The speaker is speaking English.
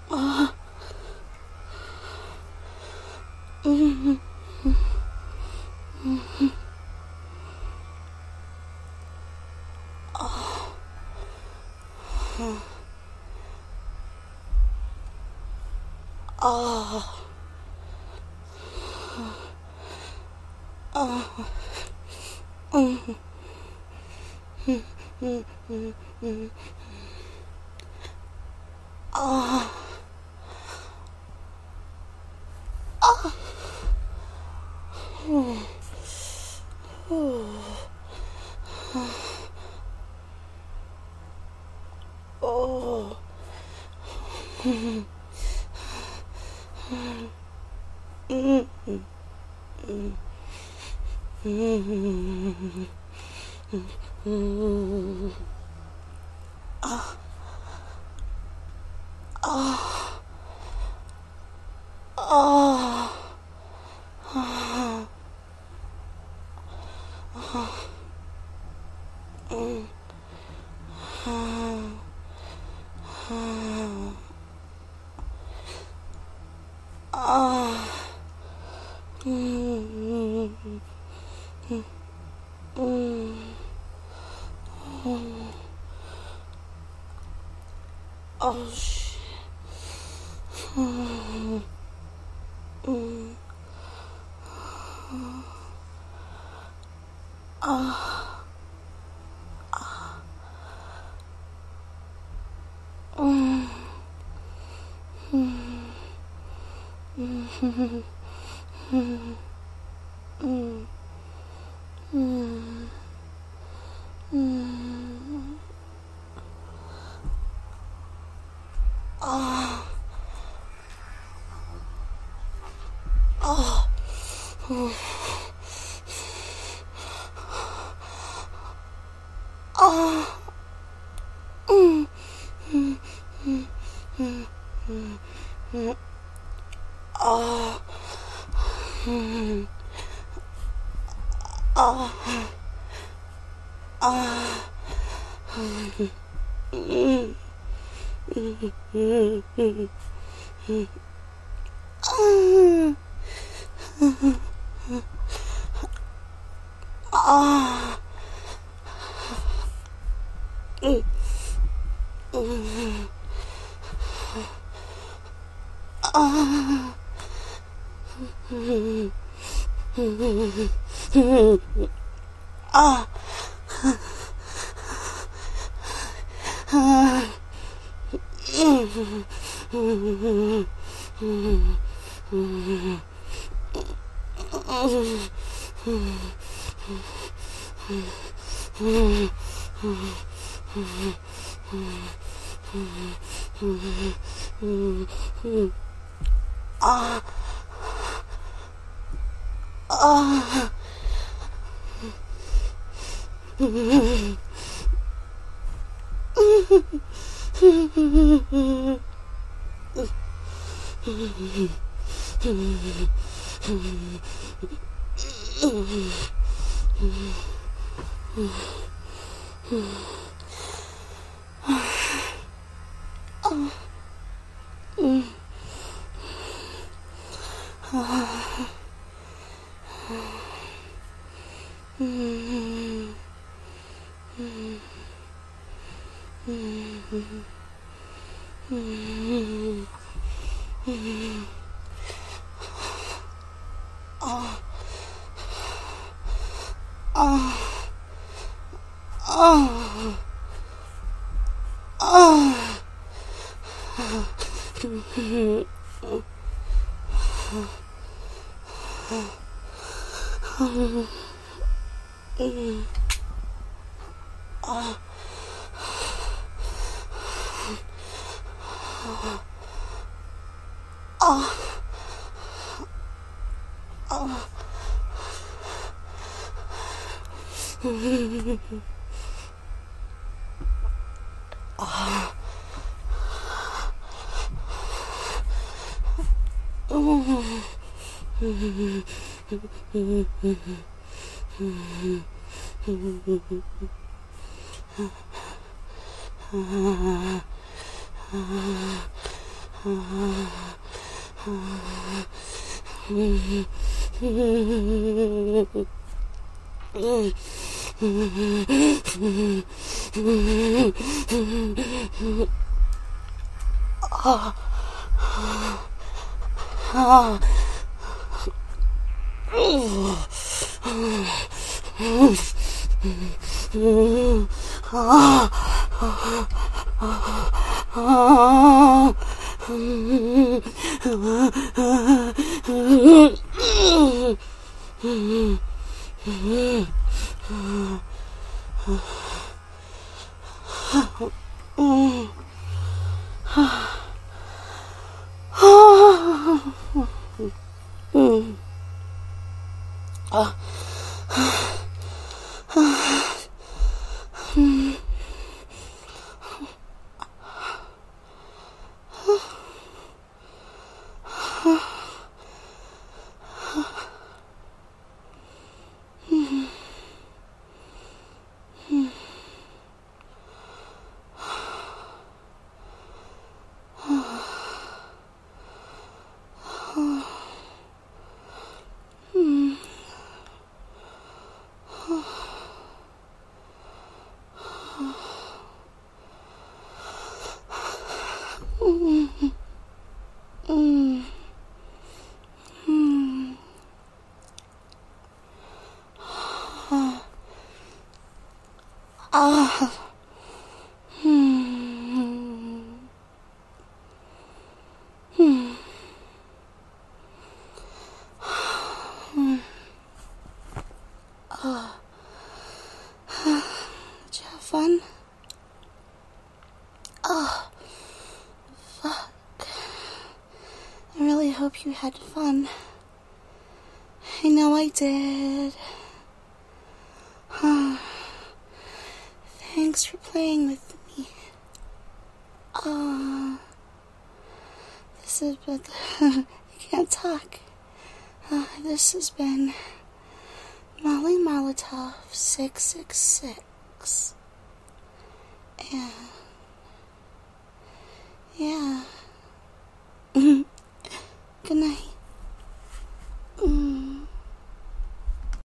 啊，嗯嗯嗯嗯，啊，嗯，啊，啊，嗯嗯嗯嗯嗯，啊，啊，嗯，哦，嗯嗯嗯嗯嗯嗯，啊啊啊啊！嗯嗯嗯啊嗯嗯嗯哦是嗯嗯啊嗯嗯嗯嗯嗯嗯嗯嗯啊啊嗯啊嗯嗯嗯嗯嗯嗯啊嗯啊啊嗯嗯嗯嗯嗯嗯啊嗯嗯啊嗯嗯嗯啊啊嗯嗯嗯嗯啊啊嗯嗯嗯嗯啊啊啊啊嗯嗯啊啊啊嗯啊嗯嗯 Did you have fun? Oh, fuck. I really hope you had fun. I know I did. Thanks for playing with me. This has been... I can't talk. This has been Molly Molotov 666.